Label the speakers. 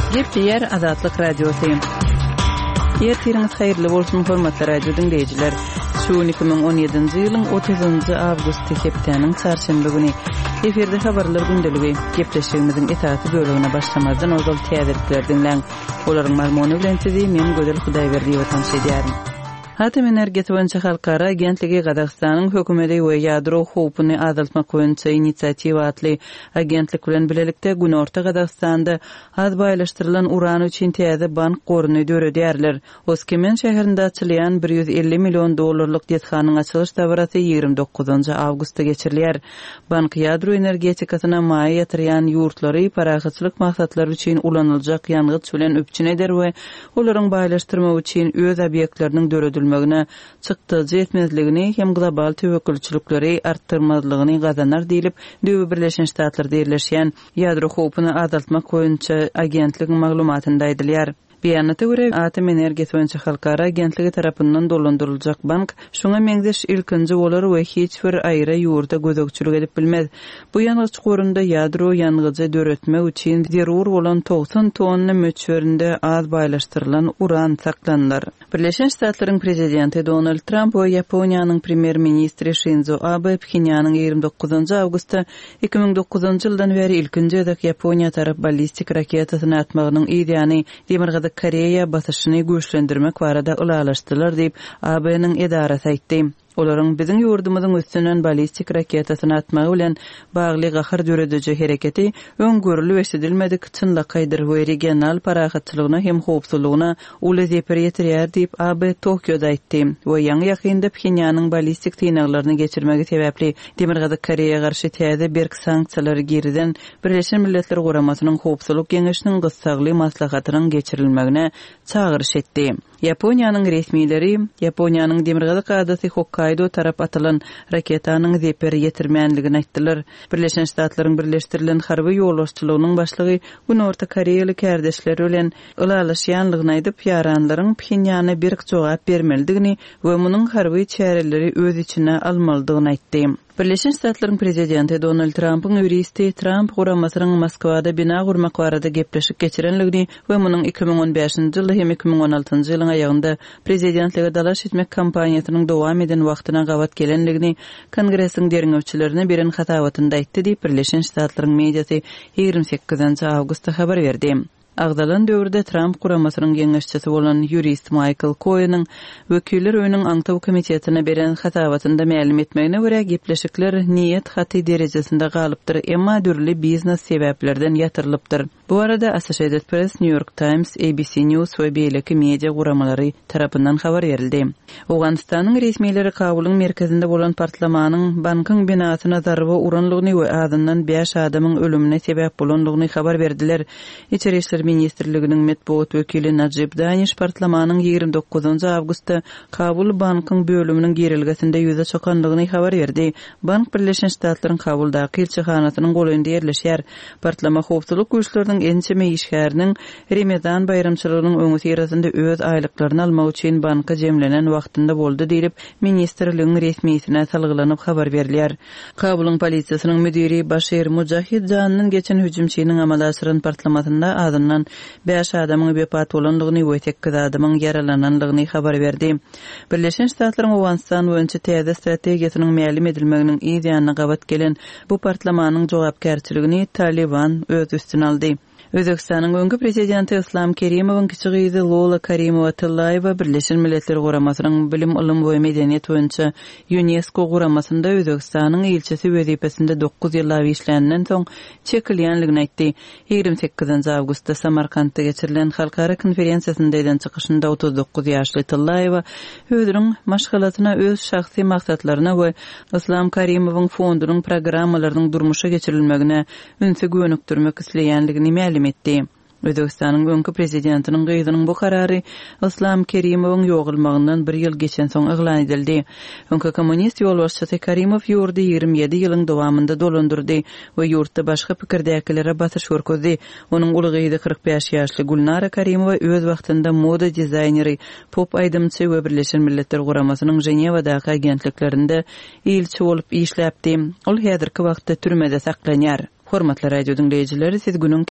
Speaker 1: Gepler Azatlyk Radiosu. Ýertiriniz haýyrly bolsun hormatly radio dinleýijiler. Şu 2017-nji ýylyň 30-njy awgust hepdeniň çarşamba güni eferde habarlar gündəligi gepleşigimiziň etaty bölümine başlamazdan ozal täzelikler dinleň. Olaryň maglumaty bilen sizi men Gödel Hudaýberdi ýatan şeýdärim. Atom energetiki boýunça halkara agentligi Gazagstanyň hökümeti we ýadro howpuny azaltmak boýunça inisiatiwa atly agentlik bilen bilelikde Günorta Gazagstanda az baýlaşdyrylan uran üçin täze bank goruny döredýärler. Oskemen şäherinde açylýan $150 million dethanyň açylış dabarasy 29-njy awgustda geçirilýär. Bank ýadro energetikasyna maý ýatyrýan ýurtlary parahatçylyk maksatlary üçin ulanıljak ýangyt bilen öpçün eder we olaryň baýlaşdyrma üçin öz obyektleriniň döredilmegine çykdyjy etmezligini hem global tewekkulçylykleri artdyrmazlygyny gazanar diýilip Düýbi Birleşen Ştatlarda ýerleşýän ýadro howpuny azaltmak boýunça agentligiň maglumatynda aýdylýar. Beýanata görä Atom energetiki boýunça halkara agentligi tarapyndan dolandyryljak bank şoňa meňzeş ilkinji bolar we hiç bir aýra ýurda gözegçilik edip bilmez. Bu ýangyç gorunda ýadro ýangyjy döretmek üçin zerur bolan 90 tonna möçberinde az baýlaşdyrylan uran saklanlar. Birleşen Ştatlaryň prezidenti Donald Trump we Ýaponiýanyň premier ministri Shinzo Abe Pxenyanyň 29-njy awgustda 2009-njy ýyldan beri ilkinji Ýaponiýa tarap ballistik raketasyny atmagynyň ideýany Demirgazy Koreýa basyşyny güýçlendirmek barada ulalaşdylar diýip AB'niň edarasy aýtdy. Olaryň biziň ýurdumyzyň üstünden ballistik raketasyny atmagy bilen bagly gahar dörediji hereketi öňgörüli eşidilmedik çynlaqydyr we regional parahatçylygyna hem howpsuzlygyna uly zeper ýetirýär diýip AB Tokyoda aýtdy. We ýaňy ýakynda Pxenyannyň ballistik tynaglaryny geçirmegi sebäpli Demirgazy Koreýa garşy täze berk sanksiýalary geriden Birleşen Milletler Guramasynyň howpsuzlyk geňeşiniň gyssagly maslahatynyň geçirilmegine çagyryş etdi. Ýaponiýanyň resmiýleri Ýaponiýanyň Demirgazy kadasy Hokkaido tarap atylan raketanyň zeper ýetirmänligini aýtdylar. Birleşen Ştatlaryň birleşdirilen harby ýolbaşçylygynyň başlygy Günorta Koreýaly kärdesleri bilen ulalaşýanlygyny aýdyp ýaranlaryň Pxenyana berk jogap bermelidigini we munyň harby çäreleri öz içine almalydygyny aýtdy. Birleşen Ştatlaryň prezidenti Donald Trump'yň ýuristi Trump guramasynyň Moskwada bina gurmak barada gepleşik geçirenligini we munyň 2015-nji ýyly hem 2016-njy ýylyň aýagynda prezidentlige dalaş etmek kampaniýasynyň dowam eden wagtyna gawat gelenligini Kongressiň deriňewçilerine beren hatawatynda aýtdy diýip Birleşen Ştatlaryň mediasy 28-nji awgustda habar berdi. Agdalan döwürde Trump guramasynyň geňeşçisi bolan ýurist Michael Cohen'ň wekiller öýüniň aňtaw komitetine beren hatawatynda ma'lum etmegine görä gepleşikler niýet haty derejesinde galypdyr, emma dürli biznes sebäplerden ýatyrylypdyr. Bu arada Associated Press, New York Times, ABC News we beýleki media guramalary tarapyndan habar berildi. Awganistanyň resmiýetleri Kabulyň merkezinde bolan partlamanyň bankyň binasyna zarba uranlygyny we azyndan 5 adamyň ölümine sebäp bolanlygyny habar berdiler. İçeri işler ministrliginiň medeniýet wekili Najib Danish partlamanyň 29-njy awgustda Kabul bankyň bölüminiň gerilgesinde ýüze çakanlygyny habar berdi. Bank Birleşen Ştatlaryň Kabuldaky elçihanasynyň golynda ýerleşýär. Partlama howpsuzlyk güýçleriniň ençe meýişgäriniň Ramazan bayramçylygynyň öňü sirasynda öz aýlyklaryny almak üçin banka jemlenen wagtynda boldy diýip ministrligiň resmiýetine salgylanyp habar berilýär. Kabulyň polisiýasynyň müdiri Bashir Mujahid Janyň geçen hüjümçiniň amal aşyran partlamasynda azyndan 5 adamyň wepat bolanlygyny we 8 adamyň yaralananlygyny habar berdi. Birleşen Ştatlaryň Awganistan boýunça täze strategiýasynyň ma'lum edilmeginiň ideýanyna gawat gelen bu partlamanyň jogapkärçiligini Taliban öz üstüne aldy. Özbekistanyň öňkü prezidenti Islom Kerimowyň kiçi gyzy Lola Karimova-Tyllaýewa Birleşen Milletler Guramasynyň bilim, ilim we medeniýet boýunça UNESCO guramasynda Özbekistanyň elçisi wezipesinde 9 ýyl işlänenden soň çekilýänligini aýtdy. 28-nji awgustda Samarkandda geçirilen halkara konferensiýasynda eden çykyşynda 39 ýaşly Tyllaýewa özüniň maşgalatyna öz şahsy maksadlaryna we Islom Kerimowyň fondunyň programmalarynyň durmuşa geçirilmegine ünsü gönükdirmek isleýänligini ma'lum etdi. Özbekistanyň öňkü prezidentiniň gyzynyň bu karary Islom Kerimowyň ýogulmagyndan 1 ýyl geçen soň eglan edildi. Öňkü kommunist ýolbaşçysy Kerimow ýurdy 27 ýylyň dowamynda dolandyrdy we ýurtda başga pikirdäkilere basyş görkezdi. Onuň uly gyzy 45 ýaşly Gulnara Kerimowa öz wagtynda moda dizaýneri, pop aýdymçy we Birleşen Milletler Guramasynyň Jenewadaky agentliklerinde ilçi bolup işläpdi. Ol häzirki wagtda türmede saklanýar. Hormatly radio dinleyijileri, siz günüň